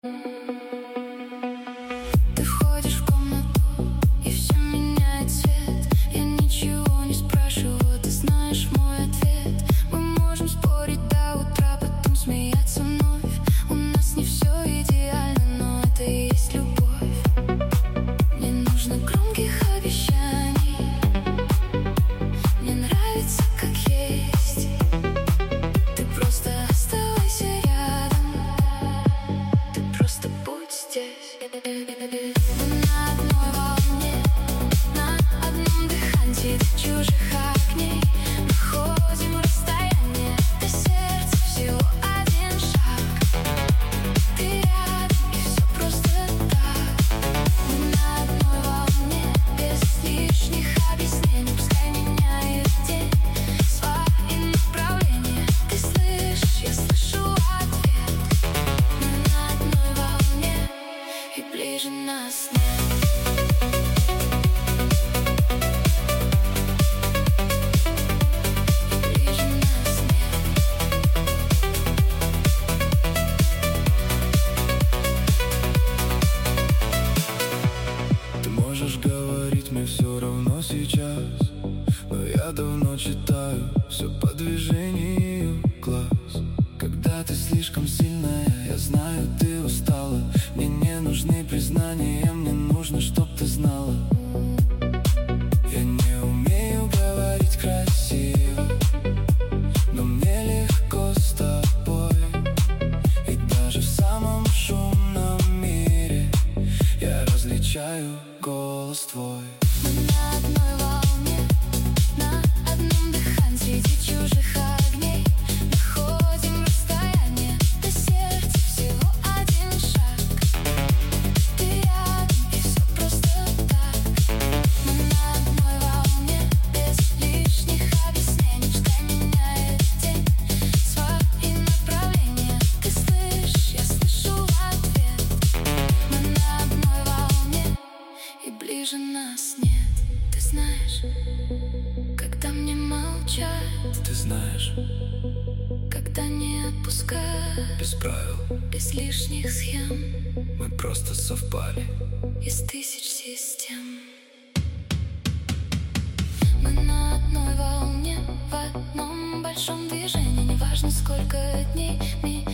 Ты входишь в комнату, и все меняет цвет. Я ничего не спрашиваю, ты знаешь мой ответ. Мы можем спорить до утра, потом смеяться вновь. У нас не все идеально, но это и есть любовь. Не нужно громких обещаний, мне нравится как есть. Ты просто оставайся рядом, ты просто будь здесь. Мы на одной волне, на одном дыхании до чужих огней. Находим расстояние до сердца, всего один шаг. Ты рядом, и все просто так. Мы на одной волне, без лишних объяснений. Пускай меняет день свои направления. Ты слышишь, я слышу ответ. Мы на одной волне, и ближе нас нет. Ближе нас нет. Ты можешь говорить мне все равно сейчас, но я давно читаю все по движению глаз. Когда ты слишком сильная, я знаю, ты устала. Мне не нужны признания, мне нужно, чтоб ты знала. Я не умею говорить красиво, но мне легко с тобой. И даже в самом шумном мире я различаю голос твой. Мы на одной волне, на одном дыхании среди чужих огней. Находим расстояние до сердца, всего один шаг. Ты рядом, и все просто так. Мы на одной волне, без лишних объяснений. Пускай меняет день свои направления. Ты слышишь, я слышу ответ. Мы на одной волне, и ближе нас нет. Ты знаешь, когда мне молчать, Ты знаешь, когда не отпускать, без правил без лишних схем, мы просто совпали. из тысяч систем. Мы на одной волне, в одном большом движении. Неважно сколько дней,